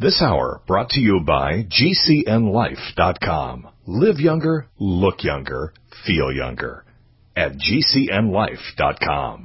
This hour brought to you by GCNLife.com. Live younger, look younger, feel younger. At GCNLife.com.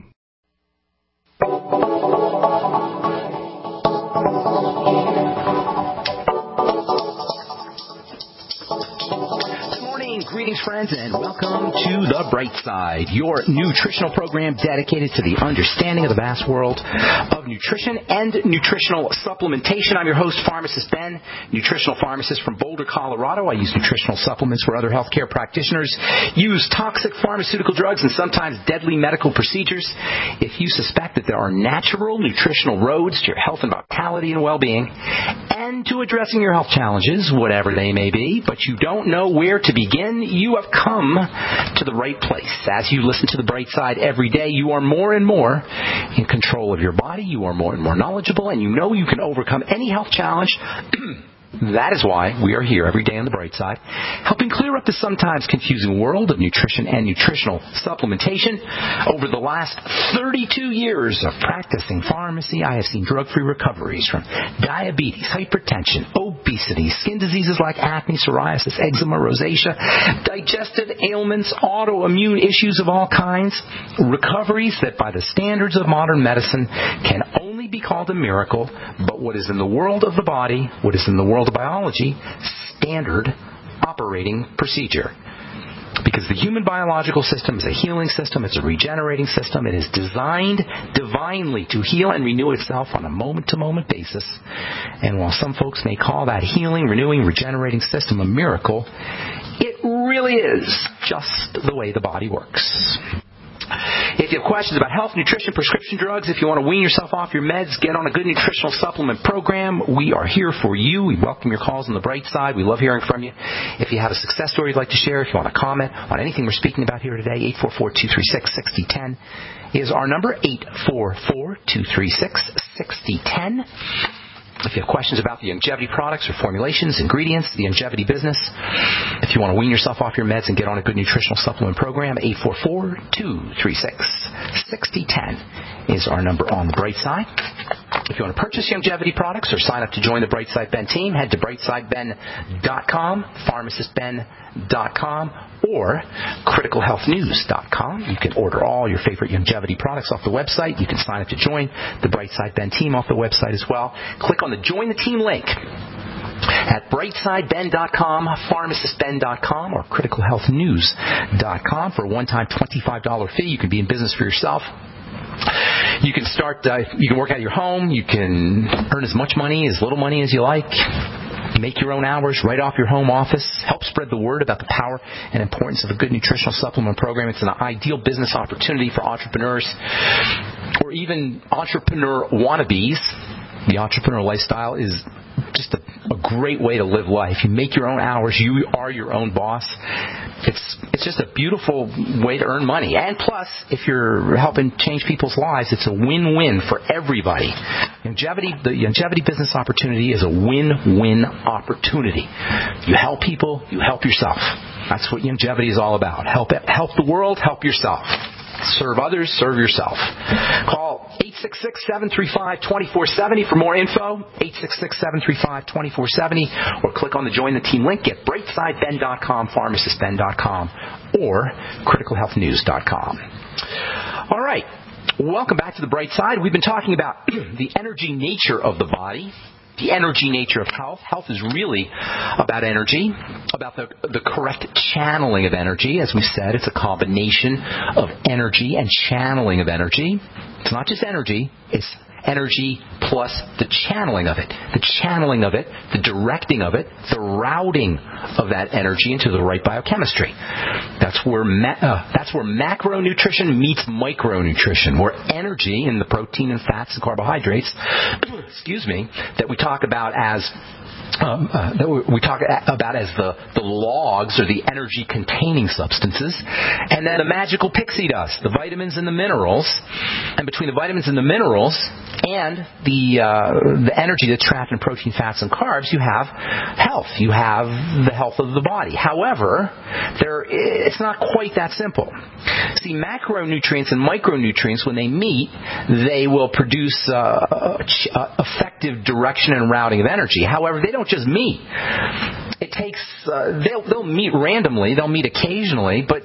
Greetings, friends, and welcome to The Bright Side, your nutritional program dedicated to the understanding of the vast world of nutrition and nutritional supplementation. I'm your host, Pharmacist Ben, nutritional pharmacist from Boulder, Colorado. I use nutritional supplements where other healthcare practitioners use toxic pharmaceutical drugs and sometimes deadly medical procedures. If you suspect that there are natural nutritional roads to your health and vitality and well-being and to addressing your health challenges, whatever they may be, but you don't know where to begin, you have come to the right place. As you listen to The Bright Side every day, you are more and more in control of your body. You are more and more knowledgeable, and you know you can overcome any health challenge. That is why we are here every day on The Bright Side, helping clear up the sometimes confusing world of nutrition and nutritional supplementation. Over the last 32 years of practicing pharmacy, I have seen drug-free recoveries from diabetes, hypertension, obesity, skin diseases like acne, psoriasis, eczema, rosacea, digestive ailments, autoimmune issues of all kinds, recoveries that by the standards of modern medicine can only be called a miracle, but what is in the world of the body, what is in the world of biology, standard operating procedure. Because the human biological system is a healing system, it's a regenerating system, it is designed divinely to heal and renew itself on a moment-to-moment basis. And while some folks may call that healing, renewing, regenerating system a miracle, it really is just the way the body works. If you have questions about health, nutrition, prescription drugs, if you want to wean yourself off your meds, get on a good nutritional supplement program, we are here for you. We welcome your calls on The Bright Side. We love hearing from you. If you have a success story you'd like to share, if you want to comment on anything we're speaking about here today, 844-236-6010 is our number, 844-236-6010. If you have questions about the Youngevity products or formulations, ingredients, the Youngevity business, if you want to wean yourself off your meds and get on a good nutritional supplement program, 844-236-6010 is our number on The Bright Side. If you want to purchase Youngevity products or sign up to join the Brightside Ben team, head to brightsideben.com, pharmacistben.com, or criticalhealthnews.com. You can order all your favorite Youngevity products off the website. You can sign up to join the Brightside Ben team off the website as well. Click on the Join the Team link at brightsideben.com, pharmacistben.com, or criticalhealthnews.com for a one-time $25 fee. You can be in business for yourself. You can start, you can work out of your home. You can earn as much money, as little money as you like. Make your own hours right off your home office. Help spread the word about the power and importance of a good nutritional supplement program. It's an ideal business opportunity for entrepreneurs or even entrepreneur wannabes. The entrepreneur lifestyle is just a great way to live life. You make your own hours. You are your own boss. It's just a beautiful way to earn money. And plus, if you're helping change people's lives, it's a win-win for everybody. The Youngevity business opportunity is a win-win opportunity. You help people, you help yourself. That's what Youngevity is all about. Help the world, help yourself. Serve others, serve yourself. Call 866-735-2470 for more info, 866-735-2470, or click on the Join the Team link at brightsideben.com, pharmacistben.com, or criticalhealthnews.com. All right. Welcome back to The Bright Side. We've been talking about the energy nature of the body, the energy nature of health. Health is really about energy, about the correct channeling of energy. As we said, it's a combination of energy and channeling of energy. It's not just energy, it's energy plus the channeling of it. The channeling of it, the directing of it, the routing of that energy into the right biochemistry. That's where macronutrition meets micronutrition, where energy in the protein and fats and carbohydrates, that we talk about as that we talk about as the logs or the energy-containing substances, and then the magical pixie dust, the vitamins and the minerals. And between the vitamins and the minerals and the energy that's trapped in protein, fats, and carbs, you have health. You have the health of the body. However, it's not quite that simple. See, macronutrients and micronutrients, when they meet, they will produce effective direction and routing of energy. However, they don't just meet. It takes they'll meet randomly, they'll meet occasionally, but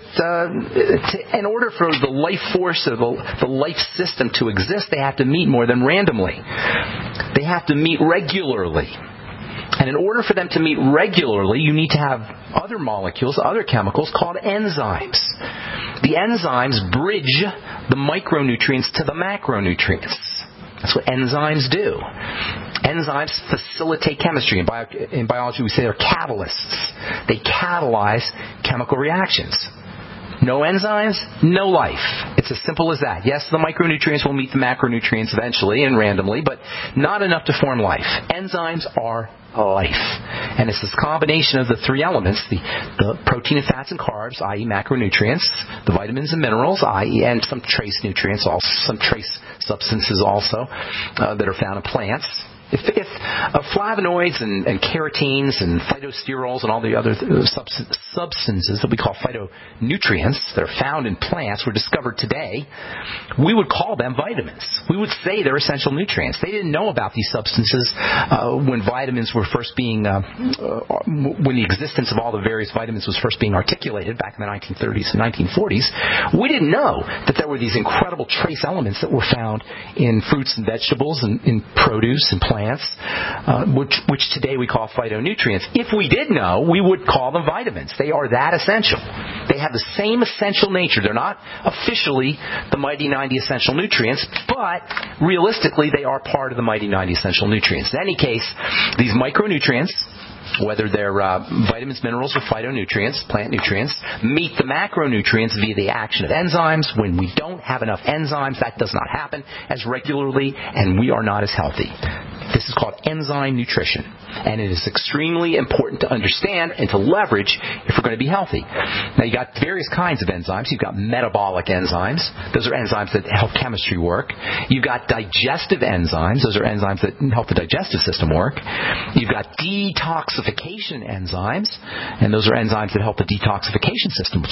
in order for the life force or the life system to exist, they have to meet more than randomly. They have to meet regularly. And in order for them to meet regularly, you need to have other molecules, other chemicals called enzymes. The enzymes bridge the micronutrients to the macronutrients. That's what enzymes do. Enzymes facilitate chemistry. In biology, we say they're catalysts. They catalyze chemical reactions. No enzymes, no life. It's as simple as that. Yes, the micronutrients will meet the macronutrients eventually and randomly, but not enough to form life. Enzymes are life. And it's this combination of the three elements, the protein and fats and carbs, i.e. macronutrients, the vitamins and minerals, i.e. and some trace nutrients, also some trace substances also that are found in plants. If flavonoids and keratines and phytosterols and all the other substances that we call phytonutrients that are found in plants were discovered today, we would call them vitamins. We would say they're essential nutrients. They didn't know about these substances when vitamins were first being, when the existence of all the various vitamins was first being articulated back in the 1930s and 1940s. We didn't know that there were these incredible trace elements that were found in fruits and vegetables and in produce and plants. Which today we call phytonutrients. If we did know, we would call them vitamins. They are that essential. They have the same essential nature. They're not officially the Mighty 90 essential nutrients, but realistically they are part of the Mighty 90 essential nutrients. In any case, these micronutrients, whether they're vitamins, minerals, or phytonutrients, plant nutrients, meet the macronutrients via the action of enzymes. When we don't have enough enzymes, that does not happen as regularly, and we are not as healthy. This is called enzyme nutrition, and it is extremely important to understand and to leverage if we're going to be healthy. Now, you got various kinds of enzymes. You've got metabolic enzymes. Those are enzymes that help chemistry work. You've got digestive enzymes. Those are enzymes that help the digestive system work. You've got detoxification enzymes, and those are enzymes that help the detoxification system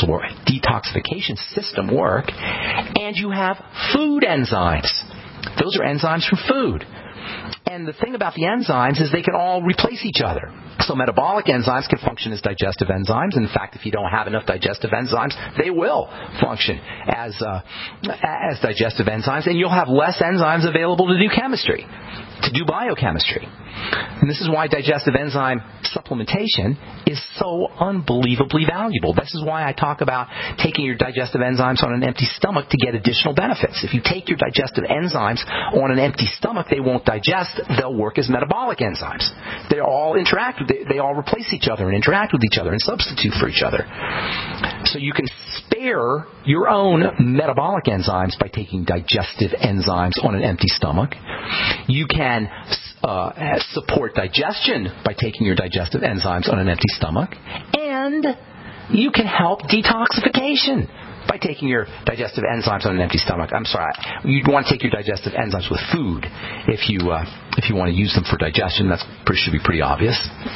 work. And you have food enzymes. Those are enzymes from food. And the thing about the enzymes is they can all replace each other. So metabolic enzymes can function as digestive enzymes. In fact, if you don't have enough digestive enzymes, they will function as digestive enzymes, and you'll have less enzymes available to do chemistry, to do biochemistry. And this is why digestive enzyme supplementation is so unbelievably valuable. This is why I talk about taking your digestive enzymes on an empty stomach to get additional benefits. If you take your digestive enzymes on an empty stomach, they won't digest. They'll work as metabolic enzymes. They all interact. They all replace each other and interact with each other and substitute for each other. So you can spare your own metabolic enzymes by taking digestive enzymes on an empty stomach. You can support digestion by taking your digestive enzymes on an empty stomach. And you can help detoxification by taking your digestive enzymes on an empty stomach. I'm sorry, you'd want to take your digestive enzymes with food if you want to use them for digestion. That should be pretty obvious.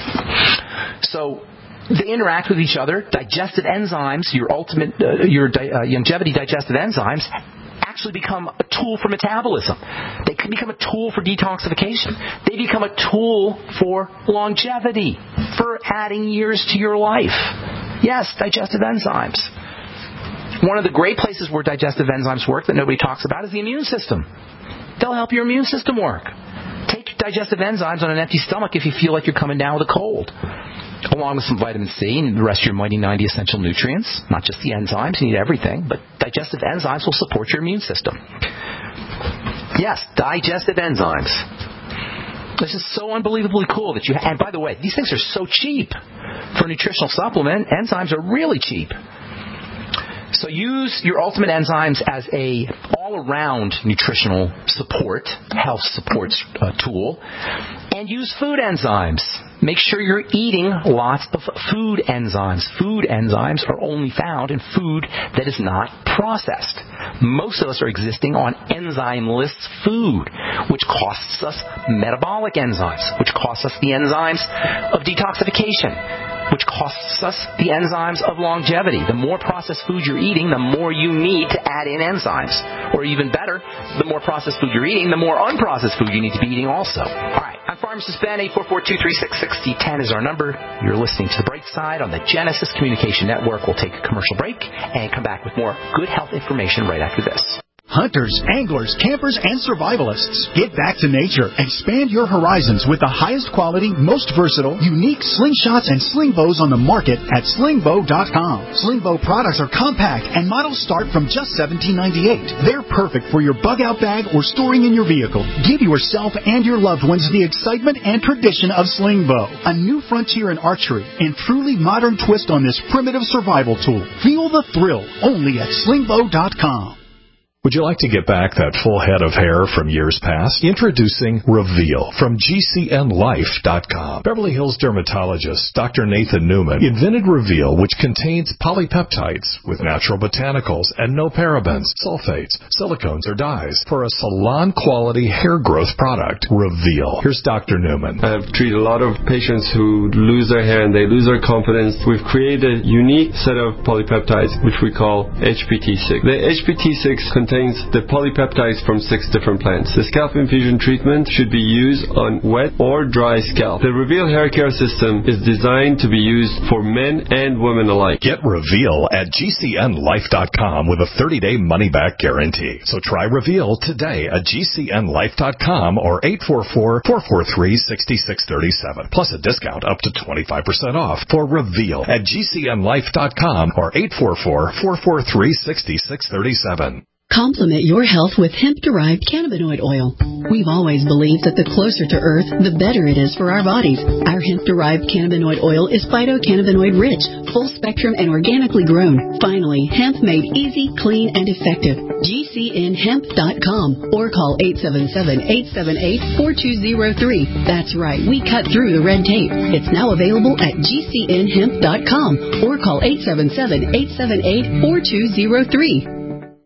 So they interact with each other. Digestive enzymes, your longevity digestive enzymes, actually become a tool for metabolism. They can become a tool for detoxification. They become a tool for longevity, for adding years to your life. Yes, digestive enzymes. One of the great places where digestive enzymes work that nobody talks about is the immune system. They'll help your immune system work. Take digestive enzymes on an empty stomach if you feel like you're coming down with a cold, along with some vitamin C and the rest of your Mighty 90 essential nutrients. Not just the enzymes, you need everything, but digestive enzymes will support your immune system. Yes, digestive enzymes. This is so unbelievably cool that and by the way, these things are so cheap. For a nutritional supplement, enzymes are really cheap. So use your Ultimate Enzymes as a all-around nutritional support, health support tool, and use food enzymes. Make sure you're eating lots of food enzymes. Food enzymes are only found in food that is not processed. Most of us are existing on enzymeless food, which costs us metabolic enzymes, which costs us the enzymes of detoxification, which costs us the enzymes of longevity. The more processed food you're eating, the more you need to add in enzymes. Or even better, the more processed food you're eating, the more unprocessed food you need to be eating also. All right, I'm Pharmacist Ben. 844-236-6010 is our number. You're listening to The Bright Side on the Genesis Communication Network. We'll take a commercial break and come back with more good health information right after this. Hunters, anglers, campers, and survivalists. Get back to nature. Expand your horizons with the highest quality, most versatile, unique slingshots and sling bows on the market at slingbow.com. Slingbow products are compact and models start from just $17.98. They're perfect for your bug-out bag or storing in your vehicle. Give yourself and your loved ones the excitement and tradition of Slingbow, a new frontier in archery and truly modern twist on this primitive survival tool. Feel the thrill only at slingbow.com. Would you like to get back that full head of hair from years past? Introducing Reveal from GCNLife.com. Beverly Hills dermatologist Dr. Nathan Newman invented Reveal, which contains polypeptides with natural botanicals and no parabens, sulfates, silicones, or dyes for a salon-quality hair growth product. Reveal. Here's Dr. Newman. I've treated a lot of patients who lose their hair and they lose their confidence. We've created a unique set of polypeptides, which we call HPT6. The HPT6 contains the polypeptides from 6 different plants. The scalp infusion treatment should be used on wet or dry scalp. The Reveal hair care system is designed to be used for men and women alike. Get Reveal at GCNLife.com with a 30-day money-back guarantee. So try Reveal today at GCNLife.com or 844-443-6637. Plus a discount up to 25% off for Reveal at GCNLife.com or 844-443-6637. Complement your health with hemp-derived cannabinoid oil. We've always believed that the closer to Earth, the better it is for our bodies. Our hemp-derived cannabinoid oil is phytocannabinoid-rich, full-spectrum, and organically grown. Finally, hemp made easy, clean, and effective. GCNHemp.com or call 877-878-4203. That's right, we cut through the red tape. It's now available at GCNHemp.com or call 877-878-4203.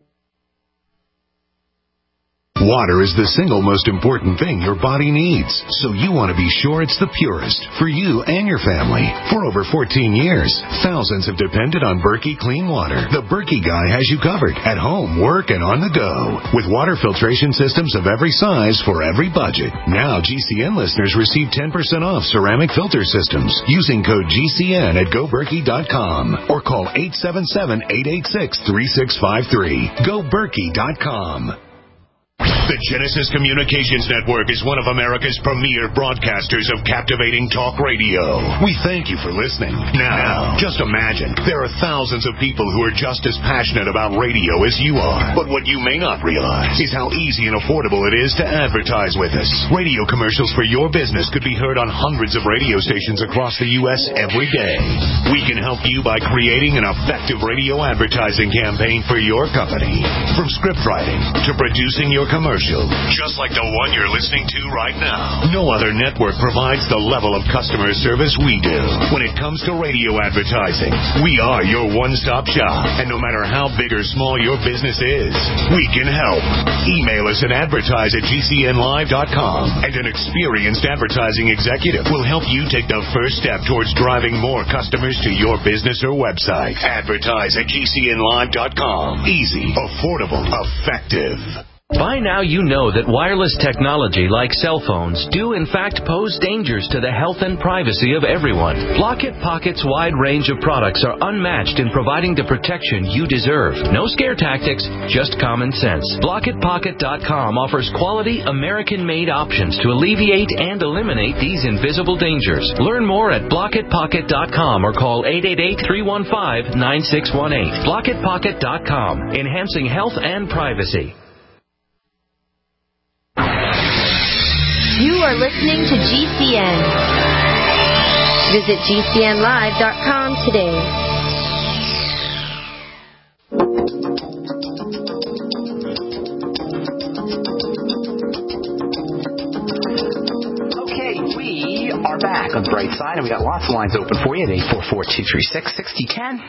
Water is the single most important thing your body needs, so you want to be sure it's the purest for you and your family. For over 14 years, thousands have depended on Berkey Clean Water. The Berkey guy has you covered at home, work, and on the go. With water filtration systems of every size for every budget. Now GCN listeners receive 10% off ceramic filter systems using code GCN at GoBerkey.com or call 877-886-3653. GoBerkey.com. The Genesis Communications Network is one of America's premier broadcasters of captivating talk radio. We thank you for listening. Now, just imagine, there are thousands of people who are just as passionate about radio as you are. But what you may not realize is how easy and affordable it is to advertise with us. Radio commercials for your business could be heard on hundreds of radio stations across the U.S. every day. We can help you by creating an effective radio advertising campaign for your company. From script writing to producing your commercial, just like the one you're listening to right now. No other network provides the level of customer service we do. When it comes to radio advertising, we are your one-stop shop. And no matter how big or small your business is, we can help. Email us at advertise@GCNlive.com, and an experienced advertising executive will help you take the first step towards driving more customers to your business or website. Advertise@GCNlive.com. Easy, affordable, effective. By now you know that wireless technology like cell phones do in fact pose dangers to the health and privacy of everyone. Block-It Pocket's wide range of products are unmatched in providing the protection you deserve. No scare tactics, just common sense. BlockItPocket.com offers quality American-made options to alleviate and eliminate these invisible dangers. Learn more at BlockItPocket.com or call 888-315-9618. BlockItPocket.com, enhancing health and privacy. You are listening to GCN. Visit GCNlive.com today. are back on the bright side, and we got lots of lines open for you at 844-236-6010,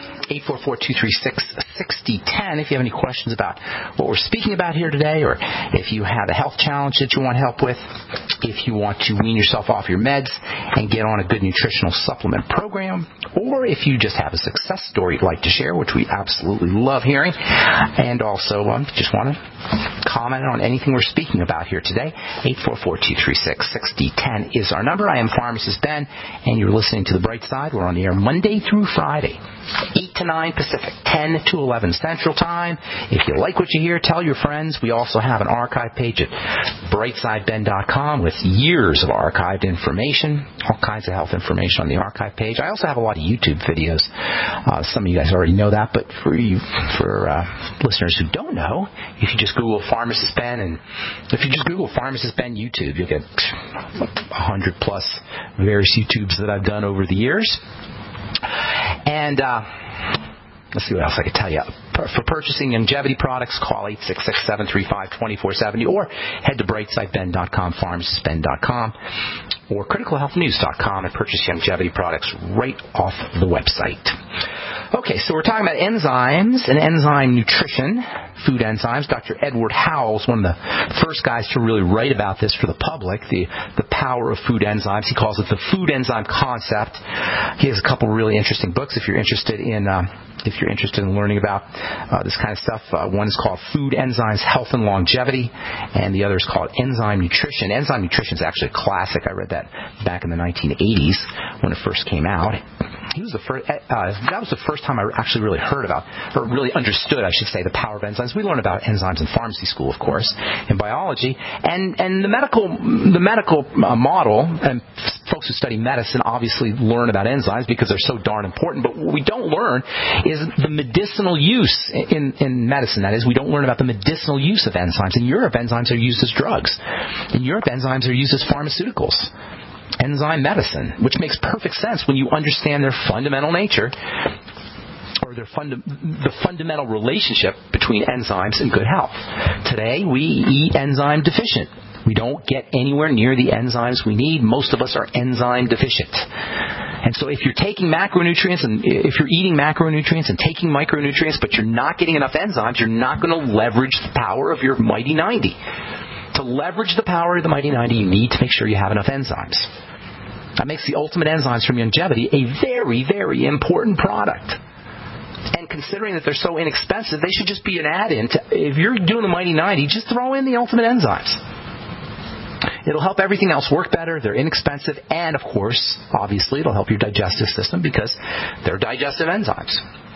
844-236-6010. If you have any questions about what we're speaking about here today, or if you have a health challenge that you want help with, if you want to wean yourself off your meds and get on a good nutritional supplement program, or if you just have a success story you'd like to share, which we absolutely love hearing, and also just want to comment on anything we're speaking about here today, 844-236-6010 is our number. I am Pharmacist Ben, and you're listening to The Bright Side. We're on the air Monday through Friday, 8 to 9 Pacific, 10 to 11 Central Time. If you like what you hear, tell your friends. We also have an archive page at brightsideben.com with years of archived information, all kinds of health information on the archive page. I also have a lot of YouTube videos. Some of you guys already know that, but for listeners who don't know, if you just Google Pharmacist Ben, and if you just Google Pharmacist Ben YouTube, you'll get 100 plus various YouTubes that I've done over the years. And let's see what else I can tell you. For purchasing longevity products, call 866-735-2470 or head to brightsideben.com, pharmacistben.com, or criticalhealthnews.com and purchase longevity products right off the website. Okay, so we're talking about enzymes and enzyme nutrition, food enzymes. Dr. Edward Howell's one of the first guys to really write about this for the public, the power of food enzymes. He calls it the food enzyme concept. He has a couple really interesting books if you're interested in learning about this kind of stuff. One is called Food Enzymes, Health and Longevity, and the other is called Enzyme Nutrition. Enzyme Nutrition is actually a classic. I read that back in the 1980s when it first came out. He was the first. That was the first time I actually really heard about, or really understood, I should say, the power of enzymes. We learn about enzymes in pharmacy school, of course, in biology, and the medical model. And folks who study medicine obviously learn about enzymes because they're so darn important. But what we don't learn is the medicinal use in medicine. That is, we don't learn about the medicinal use of enzymes. In Europe, enzymes are used as drugs. In Europe, enzymes are used as pharmaceuticals. Enzyme medicine, which makes perfect sense when you understand their fundamental nature, or the fundamental relationship between enzymes and good health. Today, we eat enzyme deficient. We don't get anywhere near the enzymes we need. Most of us are enzyme deficient. And so if you're taking macronutrients, and if you're eating macronutrients and taking micronutrients, but you're not getting enough enzymes, you're not going to leverage the power of your mighty 90. To leverage the power of the mighty 90, you need to make sure you have enough enzymes. That makes the Ultimate Enzymes from Longevity a very, very important product. And considering that they're so inexpensive, they should just be an add-in. If you're doing the mighty 90, just throw in the Ultimate Enzymes. It'll help everything else work better. They're inexpensive. And, of course, obviously, it'll help your digestive system because they're digestive enzymes.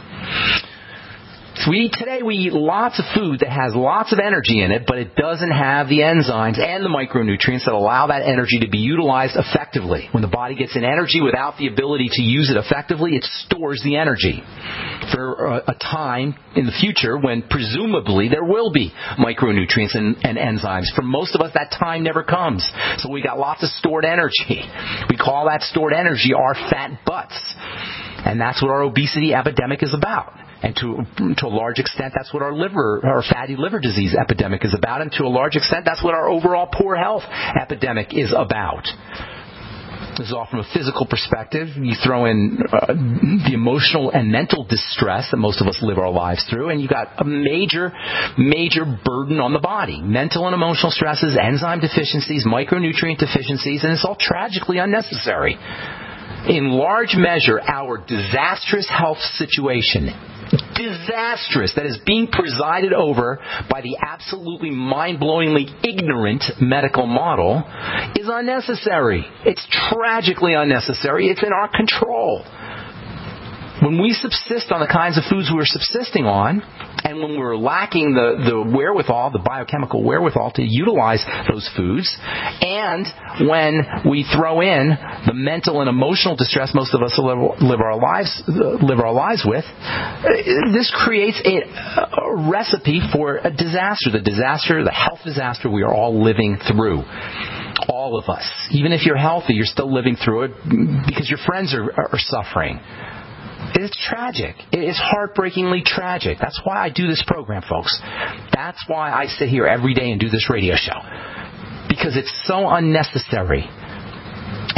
So today we eat lots of food that has lots of energy in it, but it doesn't have the enzymes and the micronutrients that allow that energy to be utilized effectively. When the body gets an energy without the ability to use it effectively, it stores the energy for a time in the future when presumably there will be micronutrients and enzymes. For most of us, that time never comes. So we got lots of stored energy. We call that stored energy our fat butts. And that's what our obesity epidemic is about. And to a large extent, that's what our fatty liver disease epidemic is about. And to a large extent, that's what our overall poor health epidemic is about. This is all from a physical perspective. You throw in the emotional and mental distress that most of us live our lives through, and you got a major, major burden on the body. Mental and emotional stresses, enzyme deficiencies, micronutrient deficiencies, and it's all tragically unnecessary. In large measure, our disastrous health situation, that is being presided over by the absolutely mind-blowingly ignorant medical model, is unnecessary. It's tragically unnecessary. It's in our control. When we subsist on the kinds of foods we're subsisting on, and when we're lacking the wherewithal, the biochemical wherewithal to utilize those foods, and when we throw in the mental and emotional distress most of us live our lives with, this creates a recipe for a disaster. The health disaster we are all living through. All of us. Even if you're healthy, you're still living through it because your friends are suffering. It's tragic. It is heartbreakingly tragic. That's why I do this program, folks. That's why I sit here every day and do this radio show. Because it's so unnecessary.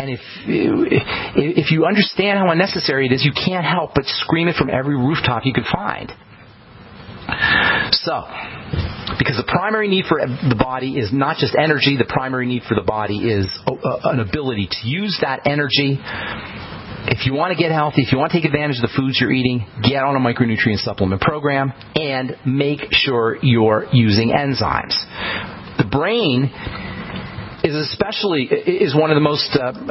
And if you understand how unnecessary it is, you can't help but scream it from every rooftop you can find. So, because the primary need for the body is not just energy, the primary need for the body is an ability to use that energy. If you want to get healthy, if you want to take advantage of the foods you're eating, get on a micronutrient supplement program and make sure you're using enzymes. The brain is one of the most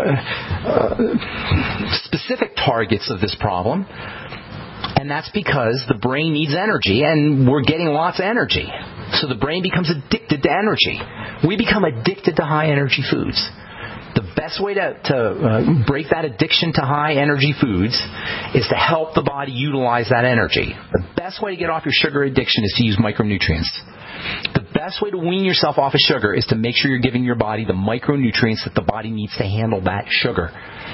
specific targets of this problem. And that's because the brain needs energy, and we're getting lots of energy. So the brain becomes addicted to energy. We become addicted to high-energy foods. The best way to break that addiction to high-energy foods is to help the body utilize that energy. The best way to get off your sugar addiction is to use micronutrients. The best way to wean yourself off of sugar is to make sure you're giving your body the micronutrients that the body needs to handle that sugar.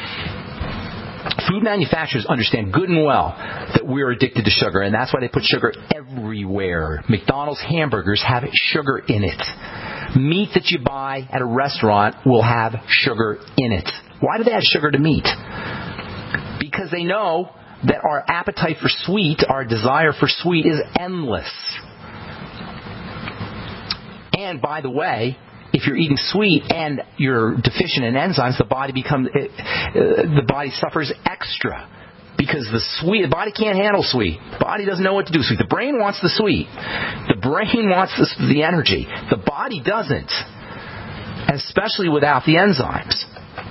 Food manufacturers understand good and well that we're addicted to sugar, and that's why they put sugar everywhere. McDonald's hamburgers have sugar in it. Meat that you buy at a restaurant will have sugar in it. Why do they add sugar to meat? Because they know that our appetite for sweet, our desire for sweet, is endless. And by the way, if you're eating sweet and you're deficient in enzymes, the body suffers extra because the body can't handle sweet. The body doesn't know what to do with sweet. The brain wants the sweet. The brain wants the energy. The body doesn't, especially without the enzymes.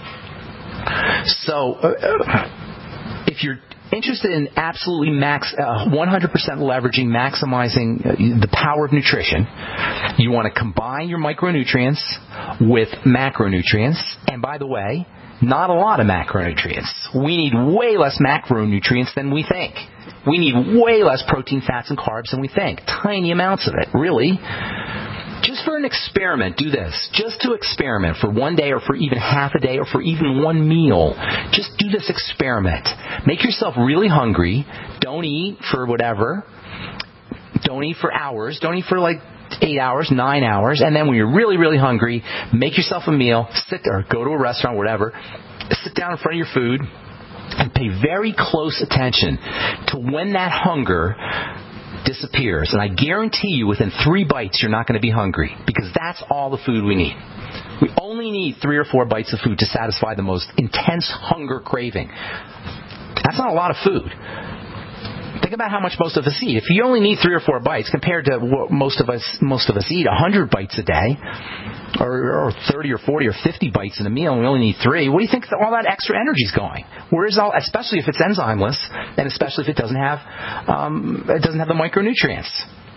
So, if you're interested in absolutely 100% leveraging, maximizing the power of nutrition, you want to combine your micronutrients with macronutrients. And by the way, not a lot of macronutrients. We need way less macronutrients than we think. We need way less protein, fats, and carbs than we think. Tiny amounts of it, really. Just for an experiment, do this. Just to experiment for one day or for even half a day or for even one meal. Just do this experiment. Make yourself really hungry. Don't eat for whatever. Don't eat for hours. Don't eat for like 8 hours, 9 hours. And then when you're really, really hungry, make yourself a meal. Sit there, go to a restaurant, whatever. Sit down in front of your food and pay very close attention to when that hunger disappears. And I guarantee you within 3 bites you're not going to be hungry, because that's all the food we need. We only need 3 or 4 bites of food to satisfy the most intense hunger craving. That's not a lot of food. Think about how much most of us eat. If you only need 3 or 4 bites compared to what most of us eat 100 bites a day, or 30 or 40 or 50 bites in a meal, and we only need 3, where do you think all that extra energy is going? Where is all, especially if it's enzymeless, and especially if it doesn't have the micronutrients?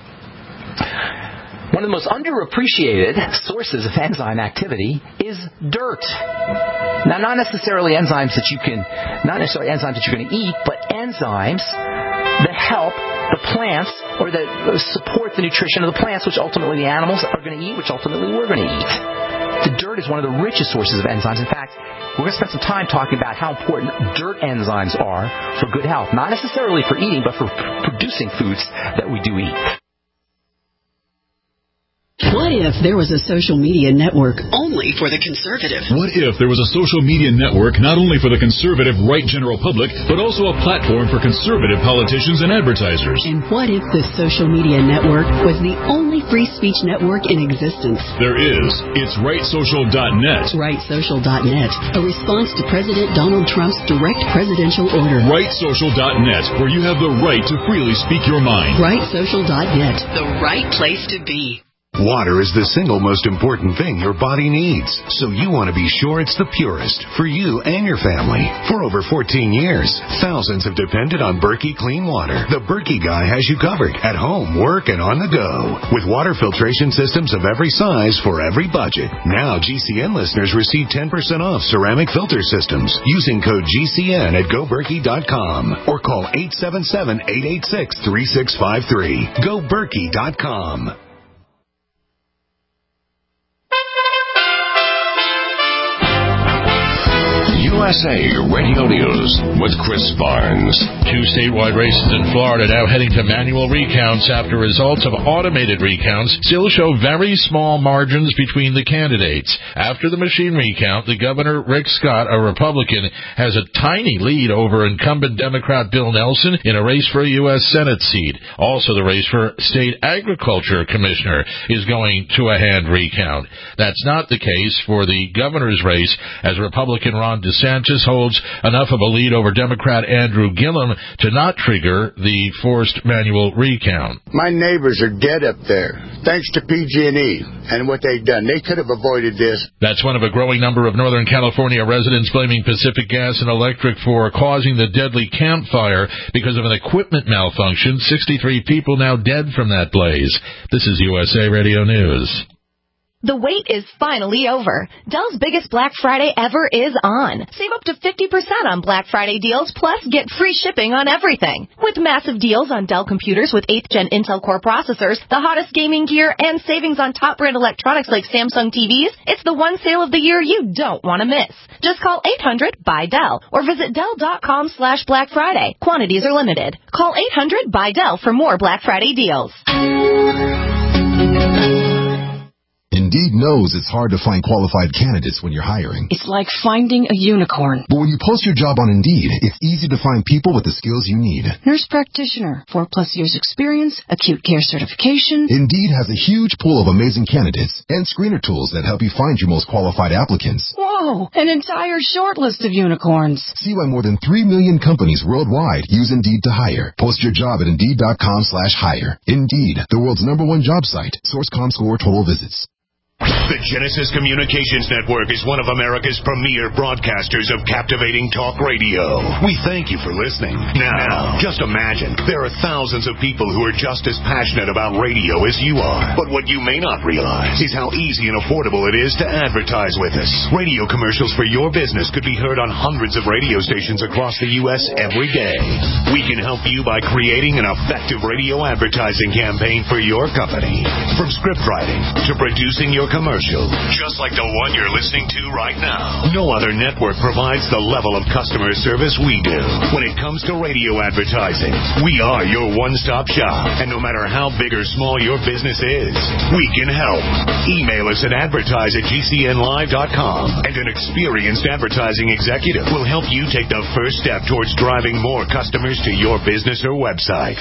One of the most underappreciated sources of enzyme activity is dirt. Now, not necessarily enzymes that you're going to eat, but enzymes that help the plants or that support the nutrition of the plants, which ultimately the animals are going to eat, which ultimately we're going to eat. The dirt is one of the richest sources of enzymes. In fact, we're going to spend some time talking about how important dirt enzymes are for good health. Not necessarily for eating, but for producing foods that we do eat. What if there was a social media network only for the conservative? What if there was a social media network not only for the conservative right general public, but also a platform for conservative politicians and advertisers? And what if the social media network was the only free speech network in existence? There is. It's RightSocial.net. RightSocial.net, a response to President Donald Trump's direct presidential order. RightSocial.net, where you have the right to freely speak your mind. RightSocial.net, the right place to be. Water is the single most important thing your body needs, so you want to be sure it's the purest for you and your family. For over 14 years, thousands have depended on Berkey Clean Water. The Berkey guy has you covered at home, work, and on the go. With water filtration systems of every size for every budget. Now GCN listeners receive 10% off ceramic filter systems using code GCN at GoBerkey.com or call 877-886-3653. GoBerkey.com. USA Radio News with Chris Barnes. 2 statewide races in Florida now heading to manual recounts after results of automated recounts still show very small margins between the candidates. After the machine recount, the governor, Rick Scott, a Republican, has a tiny lead over incumbent Democrat Bill Nelson in a race for a U.S. Senate seat. Also, the race for state agriculture commissioner is going to a hand recount. That's not the case for the governor's race, as Republican Ron DeSantis holds enough of a lead over Democrat Andrew Gillum to not trigger the forced manual recount. My neighbors are dead up there, thanks to PG&E and what they've done. They could have avoided this. That's one of a growing number of Northern California residents blaming Pacific Gas and Electric for causing the deadly Camp Fire because of an equipment malfunction. 63 people now dead from that blaze. This is USA Radio News. The wait is finally over. Dell's biggest Black Friday ever is on. Save up to 50% on Black Friday deals, plus get free shipping on everything. With massive deals on Dell computers with 8th Gen Intel Core processors, the hottest gaming gear, and savings on top brand electronics like Samsung TVs, it's the one sale of the year you don't want to miss. Just call 800-BUY-DELL or visit Dell.com/Black Friday. Quantities are limited. Call 800-BUY-DELL for more Black Friday deals. Indeed knows it's hard to find qualified candidates when you're hiring. It's like finding a unicorn. But when you post your job on Indeed, it's easy to find people with the skills you need. Nurse practitioner, 4+ years experience, acute care certification. Indeed has a huge pool of amazing candidates and screener tools that help you find your most qualified applicants. Whoa, an entire short list of unicorns. See why more than 3 million companies worldwide use Indeed to hire. Post your job at Indeed.com/hire. Indeed, the world's #1 job site. Source ComScore total visits. The Genesis Communications Network is one of America's premier broadcasters of captivating talk radio. We thank you for listening. Now, just imagine there are thousands of people who are just as passionate about radio as you are. But what you may not realize is how easy and affordable it is to advertise with us. Radio commercials for your business could be heard on hundreds of radio stations across the U.S. every day. We can help you by creating an effective radio advertising campaign for your company. From script writing to producing your commercial, just like the one you're listening to right now. No other network provides the level of customer service we do. When it comes to radio advertising, we are your one-stop shop. And no matter how big or small your business is, we can help. Email us at advertise@gcnlive.com, and an experienced advertising executive will help you take the first step towards driving more customers to your business or website.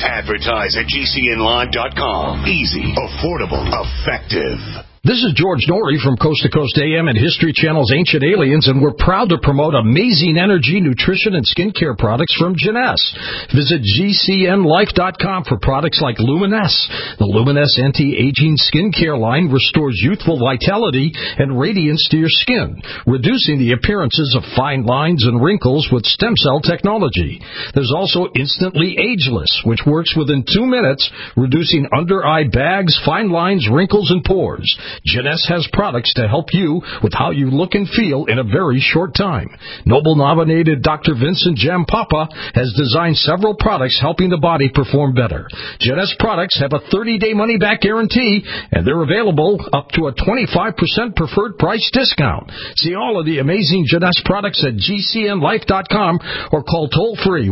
Advertise@gcnlive.com. Easy, affordable, effective. This is George Norrie from Coast to Coast AM and History Channel's Ancient Aliens, and we're proud to promote amazing energy, nutrition, and skincare products from Jeunesse. Visit GCNLife.com for products like Luminesse. The Luminesse anti-aging skincare line restores youthful vitality and radiance to your skin, reducing the appearances of fine lines and wrinkles with stem cell technology. There's also Instantly Ageless, which works within 2 minutes, reducing under-eye bags, fine lines, wrinkles, and pores. Jeunesse has products to help you with how you look and feel in a very short time. Nobel-nominated Dr. Vincent Jampapa has designed several products helping the body perform better. Jeunesse products have a 30-day money-back guarantee, and they're available up to a 25% preferred price discount. See all of the amazing Jeunesse products at GCNLife.com or call toll-free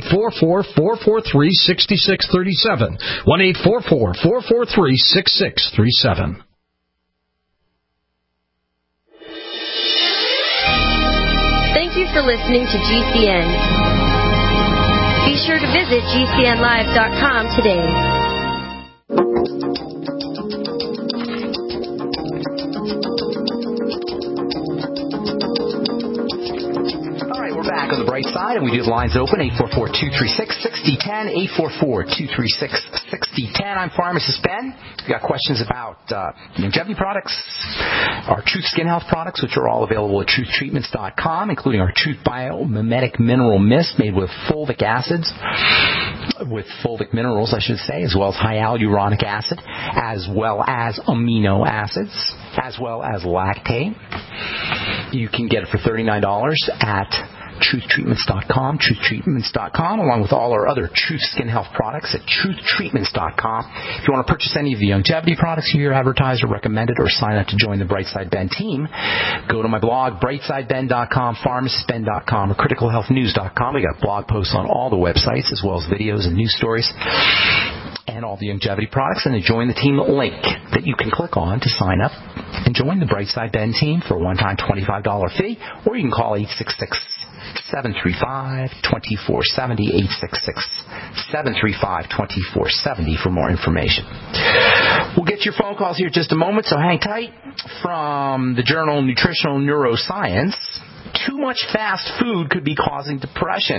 1-844-443-6637, 1-844-443-6637. Thank you for listening to GCN. Be sure to visit GCNlive.com today. Back on the bright side, and we do the lines open, 844-236-6010, 844-236-6010. I'm Pharmacist Ben. We've got questions about longevity products, our Truth Skin Health products, which are all available at truthtreatments.com, including our Truth Biomimetic Mineral Mist made with fulvic acids, with fulvic minerals, I should say, as well as hyaluronic acid, as well as amino acids, as well as lactate. You can get it for $39 at TruthTreatments.com, TruthTreatments.com, along with all our other Truth Skin Health products at TruthTreatments.com. If you want to purchase any of the longevity products you hear advertised or recommended, or sign up to join the Brightside Ben team, go to my blog, BrightsideBen.com, PharmacistBen.com, or CriticalHealthNews.com. We got blog posts on all the websites, as well as videos and news stories, and all the longevity products, and the Join the Team link that you can click on to sign up and join the Brightside Ben team for a one-time $25 fee, or you can call 866-735-2470, 866-735-2470 for more information. We'll get your phone calls here in just a moment, so hang tight. From the journal Nutritional Neuroscience, too much fast food could be causing depression.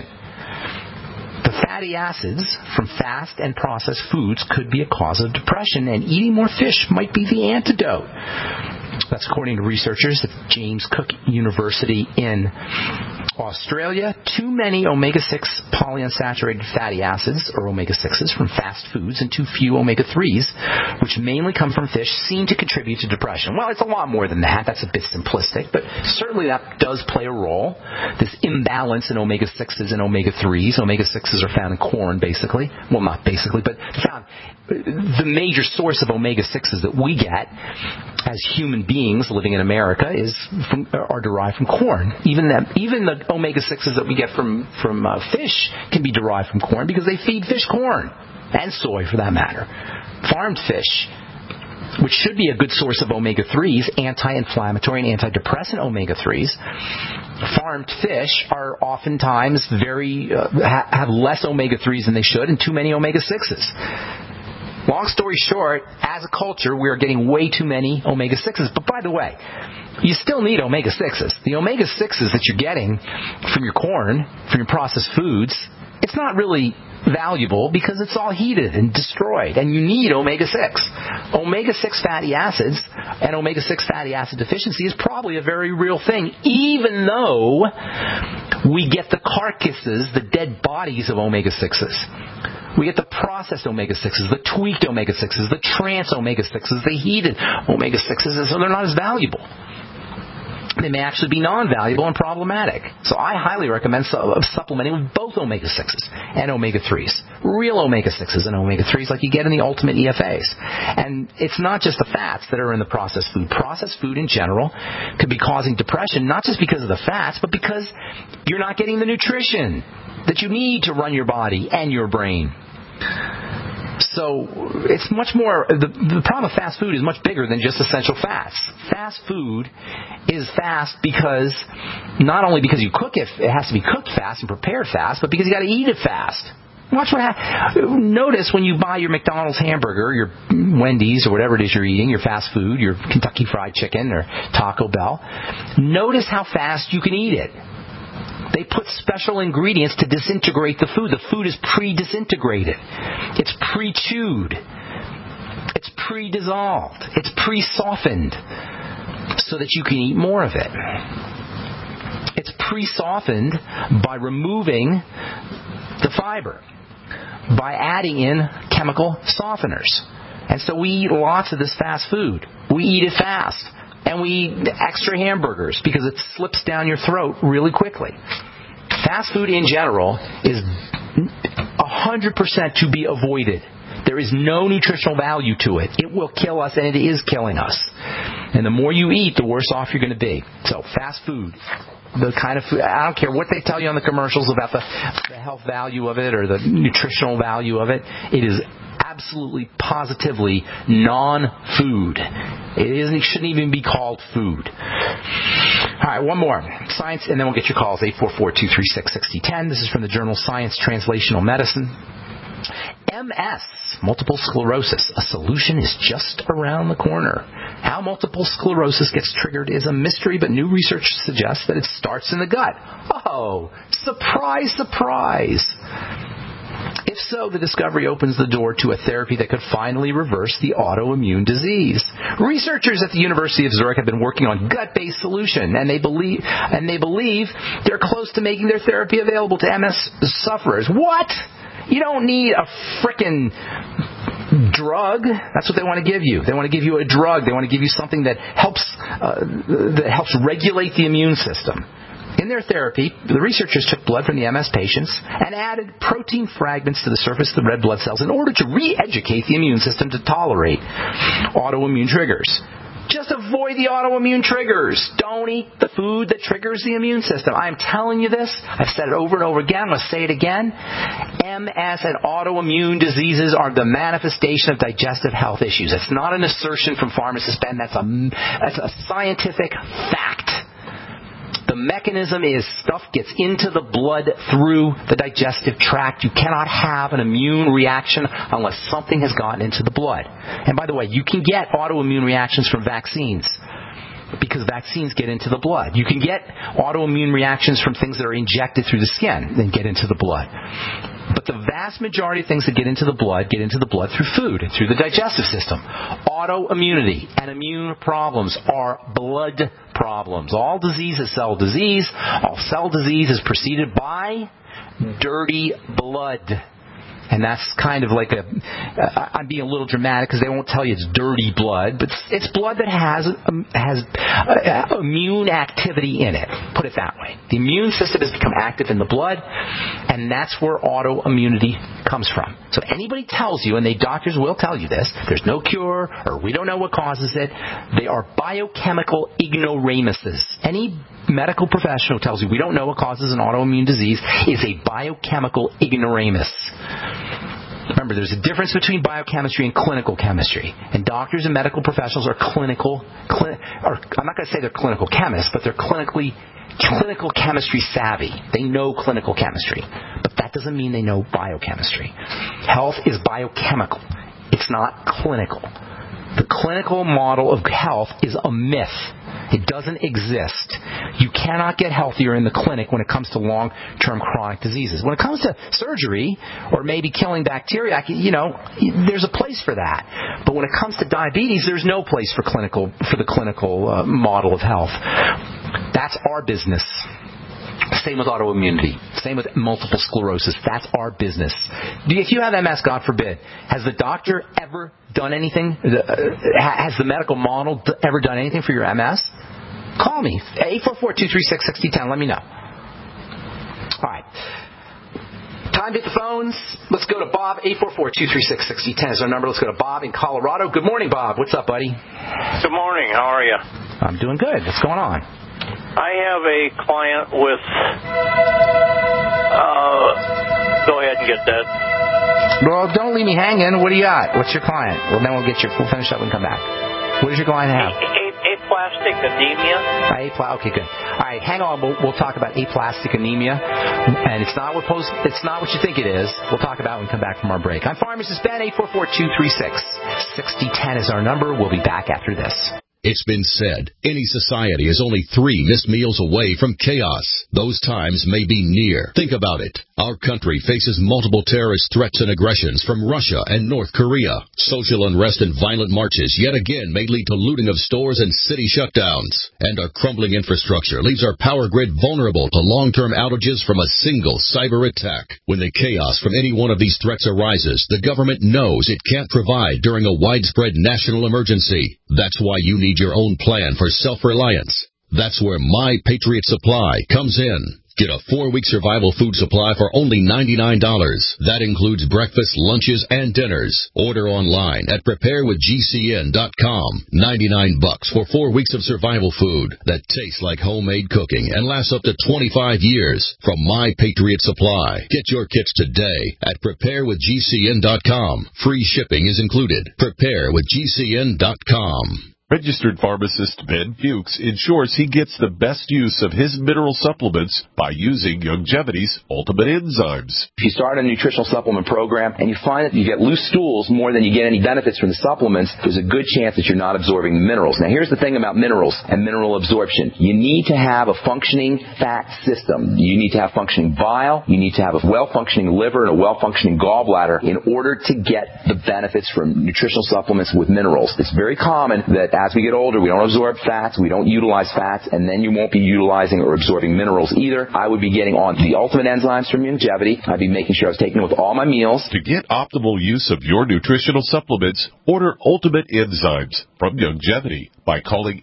The fatty acids from fast and processed foods could be a cause of depression, and eating more fish might be the antidote. That's according to researchers at James Cook University in Australia. Too many omega-6 polyunsaturated fatty acids, or omega-6s, from fast foods and too few omega-3s, which mainly come from fish, seem to contribute to depression. Well, it's a lot more than that. That's a bit simplistic, but certainly that does play a role. This imbalance in omega-6s and omega-3s. Omega-6s are found in corn, basically. Well, not basically, but found. The major source of omega-6s that we get as human beings living in America are derived from corn. Even the omega-6s that we get from fish can be derived from corn, because they feed fish corn, and soy for that matter. Farmed fish, which should be a good source of omega-3s, anti-inflammatory and antidepressant omega-3s, farmed fish are oftentimes have less omega-3s than they should, and too many omega-6s. Long story short, as a culture, we are getting way too many omega-6s. But by the way, you still need omega-6s. The omega-6s that you're getting from your corn, from your processed foods, it's not really valuable because it's all heated and destroyed, and you need omega-6. Omega-6 fatty acids and omega-6 fatty acid deficiency is probably a very real thing, even though we get the carcasses, the dead bodies of omega-6s. We get the processed omega-6s, the tweaked omega-6s, the trans omega-6s, the heated omega-6s, so they're not as valuable. They may actually be non-valuable and problematic. So I highly recommend supplementing with both omega-6s and omega-3s. Real omega-6s and omega-3s like you get in the Ultimate EFAs. And it's not just the fats that are in the processed food. Processed food in general could be causing depression, not just because of the fats, but because you're not getting the nutrition that you need to run your body and your brain. So it's much more, the problem with fast food is much bigger than just essential fats. Fast food is fast because, not only because you cook it, it has to be cooked fast and prepared fast, but because you got to eat it fast. Watch what happens. Notice when you buy your McDonald's hamburger, your Wendy's, or whatever it is you're eating, your fast food, your Kentucky Fried Chicken or Taco Bell, notice how fast you can eat it. They put special ingredients to disintegrate the food. The food is pre-disintegrated. It's pre-chewed. It's pre-dissolved. It's pre-softened so that you can eat more of it. It's pre-softened by removing the fiber, by adding in chemical softeners. And so we eat lots of this fast food. We eat it fast. And we eat extra hamburgers because it slips down your throat really quickly. Fast food in general is 100% to be avoided. There is no nutritional value to it. It will kill us, and it is killing us. And the more you eat, the worse off you're going to be. So fast food, the kind of food, I don't care what they tell you on the commercials about the health value of it or the nutritional value of it, it is absolutely, positively non-food. It shouldn't even be called food. All right, one more. Science, and then we'll get your calls, 844-236-6010. This is from the journal Science Translational Medicine. MS, multiple sclerosis. A solution is just around the corner. How multiple sclerosis gets triggered is a mystery, but new research suggests that it starts in the gut. Oh, surprise, surprise. If so, the discovery opens the door to a therapy that could finally reverse the autoimmune disease. Researchers at the University of Zurich have been working on gut-based solution, and they believe they're close to making their therapy available to MS sufferers. What? You don't need a frickin' drug. That's what they want to give you. They want to give you a drug. They want to give you something that helps regulate the immune system. In their therapy, the researchers took blood from the MS patients and added protein fragments to the surface of the red blood cells in order to re-educate the immune system to tolerate autoimmune triggers. Just avoid the autoimmune triggers. Don't eat the food that triggers the immune system. I'm telling you this. I've said it over and over again. I'm going to say it again. MS and autoimmune diseases are the manifestation of digestive health issues. It's not an assertion from Pharmacist Ben. That's a scientific fact. The mechanism is stuff gets into the blood through the digestive tract. You cannot have an immune reaction unless something has gotten into the blood. And by the way, you can get autoimmune reactions from vaccines because vaccines get into the blood. You can get autoimmune reactions from things that are injected through the skin and get into the blood. But the vast majority of things that get into the blood through food and through the digestive system. Autoimmunity and immune problems are blood problems. All disease is cell disease. All cell disease is preceded by dirty blood. And that's kind of like I'm being a little dramatic because they won't tell you it's dirty blood, but it's blood that has immune activity in it. Put it that way. The immune system has become active in the blood, and that's where autoimmunity comes from. So anybody tells you, and doctors will tell you this, there's no cure, or we don't know what causes it, they are biochemical ignoramuses. Any medical professional tells you we don't know what causes an autoimmune disease is a biochemical ignoramus. Remember, there's a difference between biochemistry and clinical chemistry. And doctors and medical professionals are I'm not going to say they're clinical chemists, but they're clinical chemistry savvy. They know clinical chemistry. But that doesn't mean they know biochemistry. Health is biochemical. It's not clinical. The clinical model of health is a myth. It doesn't exist. You cannot get healthier in the clinic when it comes to long-term chronic diseases. When it comes to surgery or maybe killing bacteria, there's a place for that. But when it comes to diabetes, there's no place for the clinical model of health. That's our business. Same with autoimmunity. Same with multiple sclerosis. That's our business. If you have MS, God forbid, has the doctor ever done anything? Has the medical model ever done anything for your MS? Call me. 844-236-6010. Let me know. All right. Time to hit the phones. Let's go to Bob. 844-236-6010 is our number. Let's go to Bob in Colorado. Good morning, Bob. What's up, buddy? Good morning. How are you? I'm doing good. What's going on? I have a client with, go ahead and get that. Well, don't leave me hanging. What do you got? What's your client? Well, then we'll finish up and come back. What does your client have? Aplastic anemia. Okay, good. All right, hang on. We'll talk about aplastic anemia, and it's not what you think it is. We'll talk about it when we come back from our break. I'm Pharmacist Ben. 844-236-6010 is our number. We'll be back after this. It's been said, any society is only 3 missed meals away from chaos. Those times may be near. Think about it. Our country faces multiple terrorist threats and aggressions from Russia and North Korea. Social unrest and violent marches yet again may lead to looting of stores and city shutdowns. And our crumbling infrastructure leaves our power grid vulnerable to long-term outages from a single cyber attack. When the chaos from any one of these threats arises, the government knows it can't provide during a widespread national emergency. That's why you need your own plan for self-reliance. That's where My Patriot Supply comes in. Get a 4-week survival food supply for only $99. That includes breakfast, lunches, and dinners. Order online at preparewithgcn.com. $99 for 4 weeks of survival food that tastes like homemade cooking and lasts up to 25 years from My Patriot Supply. Get your kits today at preparewithgcn.com. Free shipping is included. Preparewithgcn.com. Registered pharmacist Ben Fuchs ensures he gets the best use of his mineral supplements by using Youngevity's Ultimate Enzymes. If you start a nutritional supplement program and you find that you get loose stools more than you get any benefits from the supplements, there's a good chance that you're not absorbing the minerals. Now, here's the thing about minerals and mineral absorption. You need to have a functioning fat system. You need to have functioning bile. You need to have a well-functioning liver and a well-functioning gallbladder in order to get the benefits from nutritional supplements with minerals. It's very common that as we get older, we don't absorb fats, we don't utilize fats, and then you won't be utilizing or absorbing minerals either. I would be getting on the Ultimate Enzymes from Youngevity. I'd be making sure I was taking it with all my meals. To get optimal use of your nutritional supplements, order Ultimate Enzymes from Youngevity by calling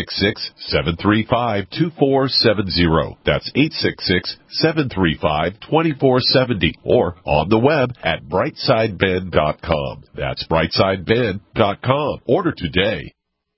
866-735-2470. That's 866-735-2470. Or on the web at brightsideben.com. That's brightsideben.com. Order today.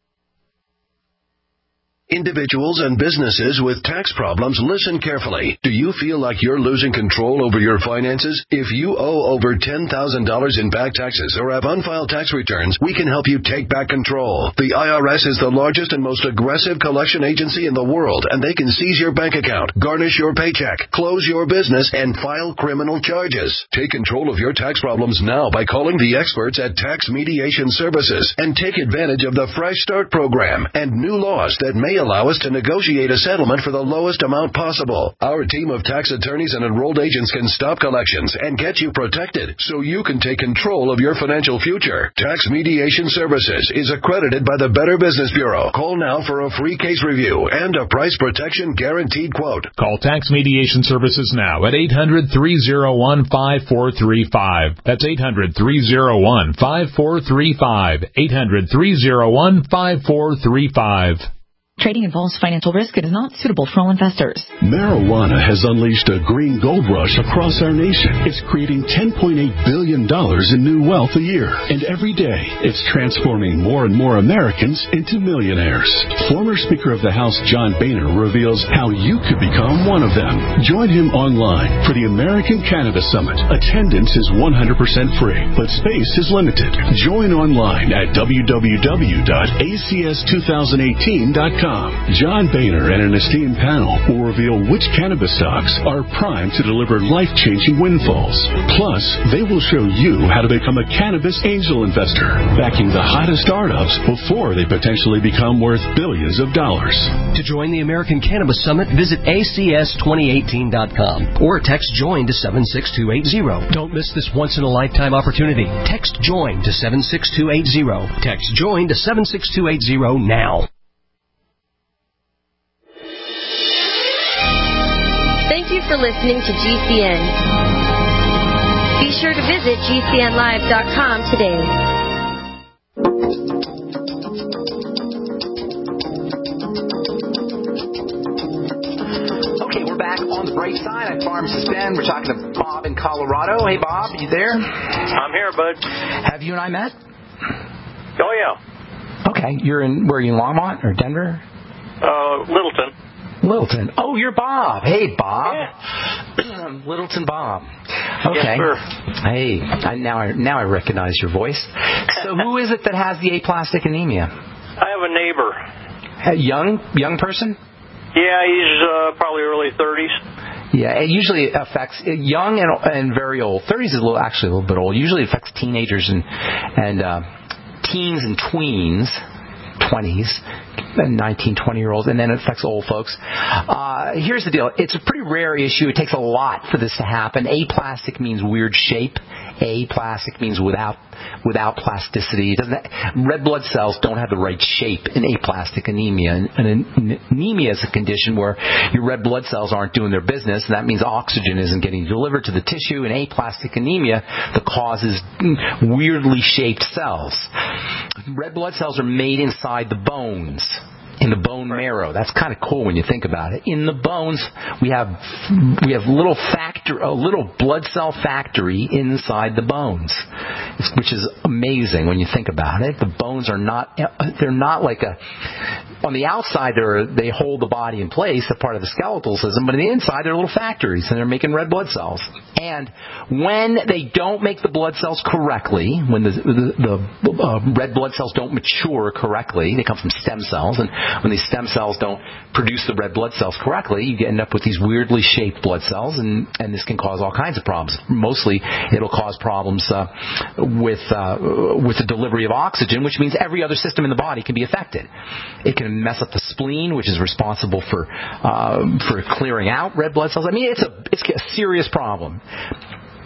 Individuals and businesses with tax problems, listen carefully. Do you feel like you're losing control over your finances? If you owe over $10,000 in back taxes or have unfiled tax returns, we can help you take back control. The IRS is the largest and most aggressive collection agency in the world, and they can seize your bank account, garnish your paycheck, close your business, and file criminal charges. Take control of your tax problems now by calling the experts at Tax Mediation Services and take advantage of the Fresh Start program and new laws that may allow us to negotiate a settlement for the lowest amount possible. Our team of tax attorneys and enrolled agents can stop collections and get you protected so you can take control of your financial future. Tax Mediation Services is accredited by the Better Business Bureau. Call now for a free case review and a price protection guaranteed quote. Call Tax Mediation Services now at 800-301-5435. That's 800-301-5435. 800-301-5435. Trading involves financial risk and is not suitable for all investors. Marijuana has unleashed a green gold rush across our nation. It's creating $10.8 billion in new wealth a year. And every day, it's transforming more and more Americans into millionaires. Former Speaker of the House John Boehner reveals how you could become one of them. Join him online for the American Cannabis Summit. Attendance is 100% free, but space is limited. Join online at www.acs2018.com. John Boehner and an esteemed panel will reveal which cannabis stocks are primed to deliver life-changing windfalls. Plus, they will show you how to become a cannabis angel investor, backing the hottest startups before they potentially become worth billions of dollars. To join the American Cannabis Summit, visit acs2018.com or text JOIN to 76280. Don't miss this once-in-a-lifetime opportunity. Text JOIN to 76280. Text JOIN to 76280 now. Thank you for listening to GCN. Be sure to visit GCNlive.com today. Okay, we're back on the bright side. I'm Pharmacist Ben. We're talking to Bob in Colorado. Hey, Bob, you there? I'm here, bud. Have you and I met? Oh, yeah. Okay, where are you in Longmont or Denver? Littleton. Oh, you're Bob. Hey, Bob. Yeah. Littleton Bob. Okay. Yes, sir. Hey, now I recognize your voice. So who is it that has the aplastic anemia? I have a neighbor. A young person? Yeah, he's probably early 30s. Yeah, it usually affects young and very old. 30s is actually a little bit old. Usually affects teenagers and teens and tweens, 20s. 19, 20-year-olds, and then it affects old folks. Here's the deal. It's a pretty rare issue. It takes a lot for this to happen. Aplastic means weird shape. Aplastic means without plasticity. Red blood cells don't have the right shape in aplastic anemia. And anemia is a condition where your red blood cells aren't doing their business, and that means oxygen isn't getting delivered to the tissue. In aplastic anemia, the cause is weirdly shaped cells. Red blood cells are made inside the bones, in the bone marrow. That's kind of cool when you think about it. In the bones, we have a little blood cell factory inside the bones, which is amazing when you think about it. The bones are they're not like on the outside they hold the body in place, they're part of the skeletal system, but on the inside they're little factories and they're making red blood cells. And when they don't make the blood cells correctly, when the red blood cells don't mature correctly, they come from stem cells, and when these stem cells don't produce the red blood cells correctly, you end up with these weirdly shaped blood cells, and this can cause all kinds of problems. Mostly, it'll cause problems with the delivery of oxygen, which means every other system in the body can be affected. It can mess up the spleen, which is responsible for clearing out red blood cells. I mean, it's a serious problem.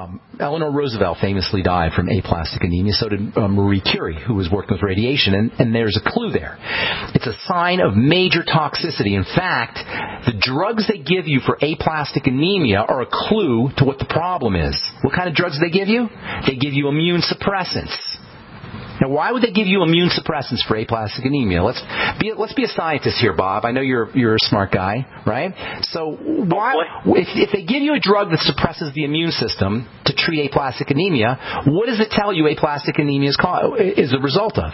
Eleanor Roosevelt famously died from aplastic anemia. So did Marie Curie, who was working with radiation. And there's a clue there. It's a sign of major toxicity. In fact, the drugs they give you for aplastic anemia are a clue to what the problem is. What kind of drugs do they give you? They give you immune suppressants. Now, why would they give you immune suppressants for aplastic anemia? Let's be a scientist here, Bob. I know you're a smart guy, right? So why, if they give you a drug that suppresses the immune system to treat aplastic anemia, what does it tell you aplastic anemia is the result of?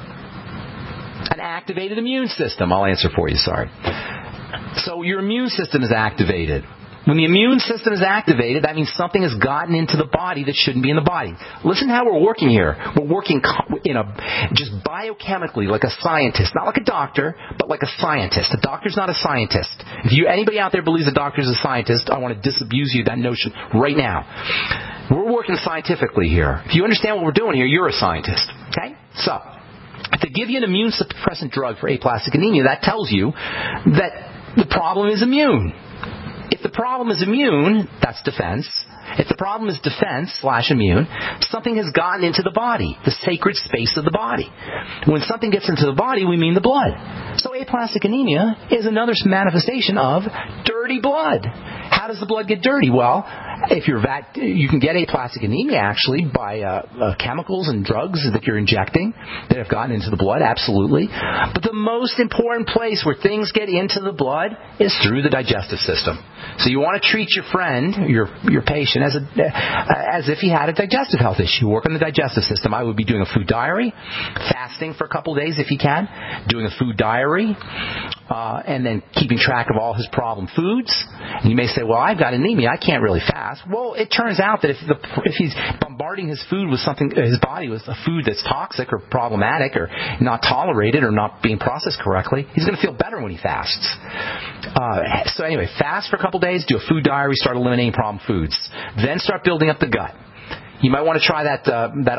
An activated immune system. I'll answer for you, sorry. So your immune system is activated. When the immune system is activated, that means something has gotten into the body that shouldn't be in the body. Listen how we're working here. We're working just biochemically like a scientist. Not like a doctor, but like a scientist. A doctor's not a scientist. If anybody out there believes a doctor's a scientist, I want to disabuse you of that notion right now. We're working scientifically here. If you understand what we're doing here, you're a scientist. Okay? So, if they give you an immune suppressant drug for aplastic anemia, that tells you that the problem is immune. If the problem is immune, that's defense. If the problem is defense/immune, something has gotten into the body, the sacred space of the body. When something gets into the body, we mean the blood. So aplastic anemia is another manifestation of dirty blood. How does the blood get dirty? Well, you can get aplastic anemia actually by chemicals and drugs that you're injecting that have gotten into the blood, absolutely. But the most important place where things get into the blood is through the digestive system. So you want to treat your friend, your patient, as if he had a digestive health issue. Work on the digestive system. I would be doing a food diary, fasting for a couple of days if you can, doing a food diary, and then keeping track of all his problem foods. And you may say, well, I've got anemia. I can't really fast. Well, it turns out that if he's bombarding his food with something, his body with a food that's toxic or problematic or not tolerated or not being processed correctly, he's going to feel better when he fasts. So anyway, fast for a couple days, do a food diary, start eliminating problem foods. Then start building up the gut. You might want to try that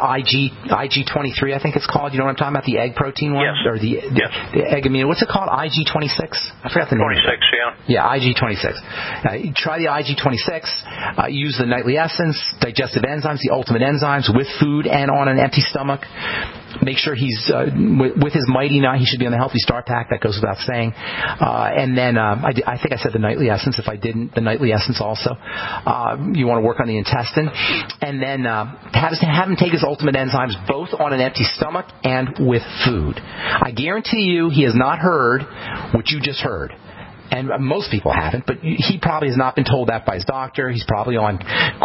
IG23, I think it's called. You know what I'm talking about? The egg protein one? Yes. Or the egg amino. What's it called? IG26? I forgot the name. 26, yeah. Yeah, IG26. Try the IG26. Use the nightly essence, digestive enzymes, the ultimate enzymes with food and on an empty stomach. Make sure he's with his Mighty 9. He should be on the Healthy Start Pack. That goes without saying. And then I think I said the nightly essence. If I didn't, the nightly essence also. You want to work on the intestine, and then have him take his ultimate enzymes both on an empty stomach and with food. I guarantee you, he has not heard what you just heard. And most people haven't, but he probably has not been told that by his doctor. He's probably on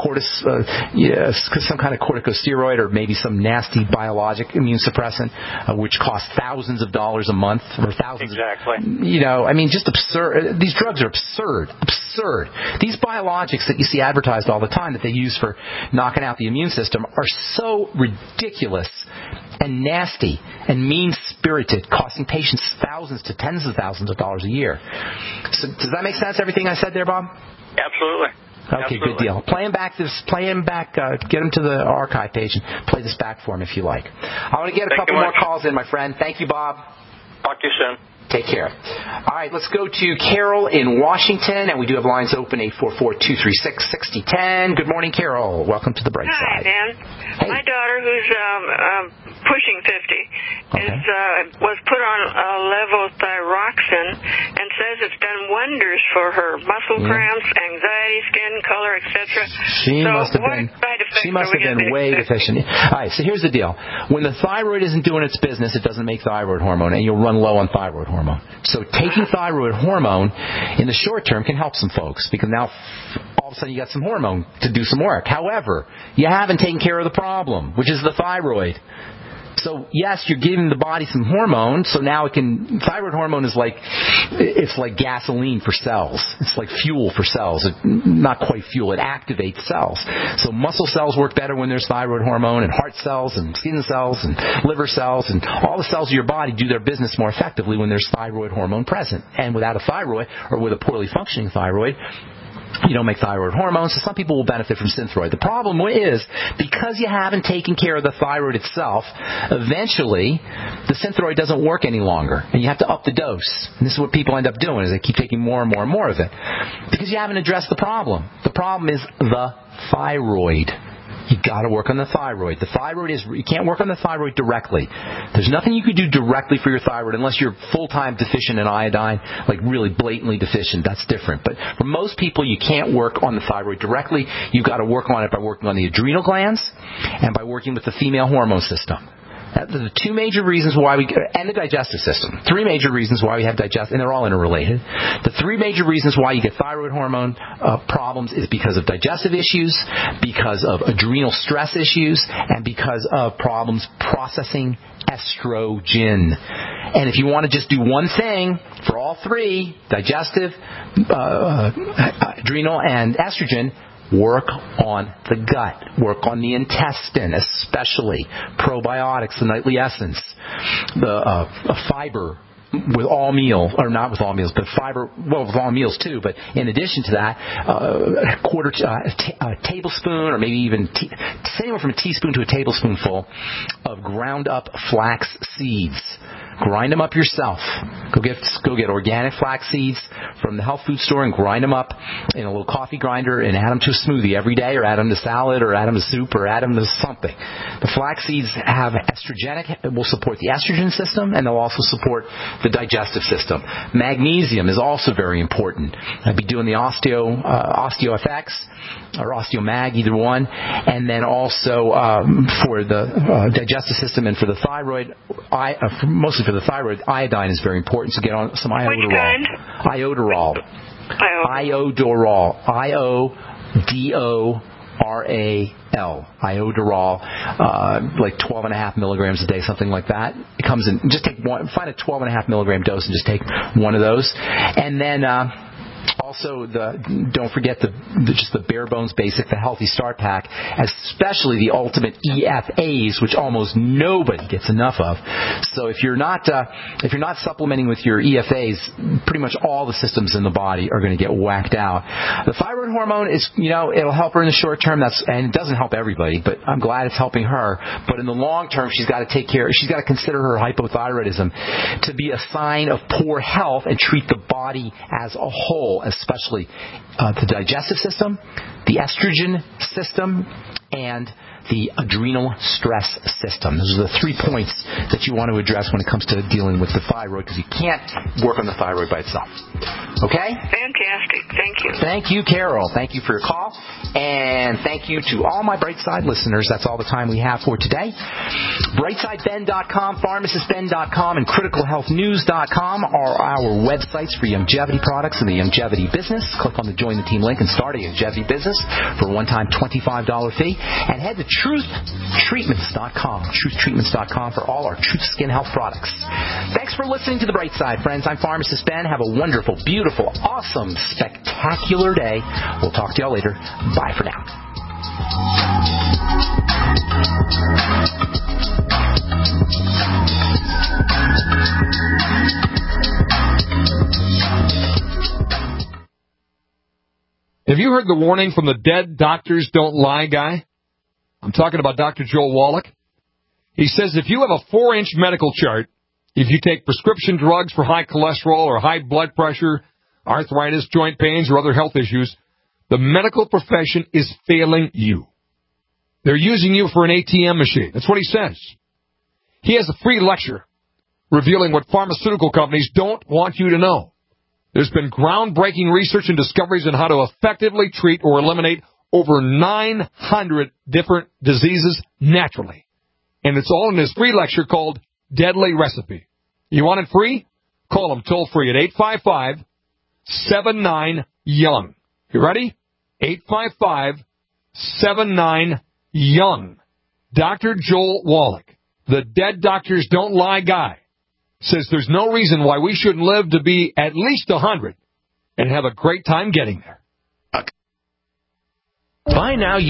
some kind of corticosteroid or maybe some nasty biologic immune suppressant, which costs thousands of dollars a month or thousands. Exactly. Just absurd. These drugs are absurd. These biologics that you see advertised all the time that they use for knocking out the immune system are so ridiculous and nasty and mean-spirited, costing patients thousands to tens of thousands of dollars a year. So does that make sense, everything I said there, Bob? Absolutely. Okay, good deal. Play him back, get him to the archive page and play this back for him if you like. I want to get a couple more calls in, my friend. Thank you, Bob. Talk to you soon. Take care. All right, let's go to Carol in Washington, and we do have lines open, 844-236-6010. Good morning, Carol. Welcome to the Bright Side. Hi, Dan. Hey. My daughter, who's pushing 50, was put on levothyroxine and says it's done wonders for her. Muscle cramps, anxiety, skin color, etc. She must have been way deficient. All right, so here's the deal. When the thyroid isn't doing its business, it doesn't make thyroid hormone, and you'll run low on thyroid hormone. So taking thyroid hormone in the short term can help some folks because now all of a sudden you got some hormone to do some work. However, you haven't taken care of the problem, which is the thyroid. So yes, you're giving the body some hormone, so now thyroid hormone is like gasoline for cells. It's like fuel for cells. Not quite fuel, it activates cells. So muscle cells work better when there's thyroid hormone, and heart cells and skin cells and liver cells and all the cells of your body do their business more effectively when there's thyroid hormone present. And without a thyroid, or with a poorly functioning thyroid, you don't make thyroid hormones, so some people will benefit from Synthroid. The problem is, because you haven't taken care of the thyroid itself, eventually the Synthroid doesn't work any longer, and you have to up the dose. And this is what people end up doing, is they keep taking more and more and more of it, because you haven't addressed the problem. The problem is the thyroid. You got to work on the thyroid. The thyroid you can't work on the thyroid directly. There's nothing you could do directly for your thyroid unless you're full-time deficient in iodine, like really blatantly deficient. That's different. But for most people, you can't work on the thyroid directly. You've got to work on it by working on the adrenal glands and by working with the female hormone system. The two major reasons why and the digestive system. Three major reasons why we have and they're all interrelated. The three major reasons why you get thyroid hormone problems is because of digestive issues, because of adrenal stress issues, and because of problems processing estrogen. And if you want to just do one thing for all three, digestive, adrenal, and estrogen, work on the gut. Work on the intestine, especially probiotics, the nightly essence, the fiber with all meals, or not with all meals, but fiber, well, with all meals too. But in addition to that, a tablespoon, or maybe even anywhere from a teaspoon to a tablespoonful of ground up flax seeds. Grind them up yourself. Go get organic flax seeds from the health food store and grind them up in a little coffee grinder and add them to a smoothie every day, or add them to salad, or add them to soup, or add them to something. The flax seeds have it will support the estrogen system, and they'll also support the digestive system. Magnesium is also very important. I'd be doing the OsteoFX or OsteoMag, either one, and then also for the digestive system and for the thyroid, mostly for the thyroid, iodine is very important. So get on some iodoral. Which kind? Iodoral. Iodoral. Iodoral, like 12.5 milligrams a day, something like that. It comes in. Just take one. Find a 12.5 milligram dose and just take one of those, and then. Also, don't forget just the bare bones basic, the Healthy Start Pack, especially the Ultimate EFAs, which almost nobody gets enough of. So if you're not supplementing with your EFAs, pretty much all the systems in the body are going to get whacked out. The thyroid hormone is, it'll help her in the short term. And it doesn't help everybody, but I'm glad it's helping her. But in the long term, she's got to consider her hypothyroidism to be a sign of poor health and treat the body as a whole, especially the digestive system, the estrogen system, and the adrenal stress system. Those are the 3 points that you want to address when it comes to dealing with the thyroid, because you can't work on the thyroid by itself. Okay? Fantastic. Thank you. Thank you, Carol. Thank you for your call. And thank you to all my Brightside listeners. That's all the time we have for today. BrightSideBen.com, PharmacistBen.com, and CriticalHealthNews.com are our websites for longevity products and the longevity business. Click on the Join the Team link and start a longevity business for a one-time $25 fee. And head to TruthTreatments.com, TruthTreatments.com for all our Truth Skin Health products. Thanks for listening to The Bright Side, friends. I'm Pharmacist Ben. Have a wonderful, beautiful, awesome, spectacular day. We'll talk to y'all later. Bye for now. Have you heard the warning from the Dead Doctors Don't Lie guy? I'm talking about Dr. Joel Wallach. He says if you have a 4-inch medical chart, if you take prescription drugs for high cholesterol or high blood pressure, arthritis, joint pains, or other health issues, the medical profession is failing you. They're using you for an ATM machine. That's what he says. He has a free lecture revealing what pharmaceutical companies don't want you to know. There's been groundbreaking research and discoveries on how to effectively treat or eliminate over 900 different diseases naturally. And it's all in this free lecture called Deadly Recipe. You want it free? Call him toll free at 855-79-YOUNG. You ready? 855-79-YOUNG. Dr. Joel Wallach, the Dead Doctors Don't Lie guy, says there's no reason why we shouldn't live to be at least 100 and have a great time getting there. By now,